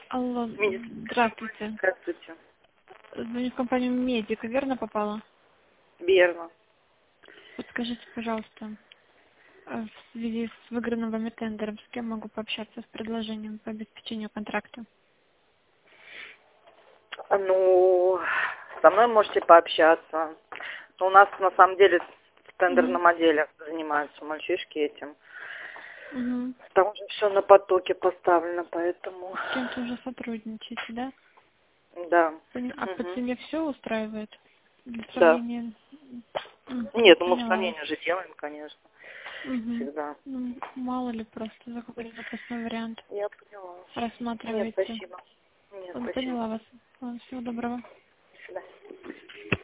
Алло, здравствуйте. Здравствуйте. Звоню в компанию Медика, верно попала? Верно. Подскажите, пожалуйста, в связи с выигранным вами тендером, с кем могу пообщаться с предложением по обеспечению контракта? Ну, со мной можете пообщаться. Но у нас на самом деле в тендерном отделе занимаются мальчишки этим. Угу. Там уже все на потоке поставлено, поэтому... С кем-то уже сотрудничаете, да? Да. А по Мгм. цене все устраивает? Для Да. сравнения? Нет, ну мы в Поняла вас. сравнении же делаем, конечно. Угу. Всегда. Ну, мало ли просто какой-то запасной вариант Я поняла. Нет, рассматриваете. спасибо. Нет, Поняла спасибо. вас. Всего доброго. До свидания.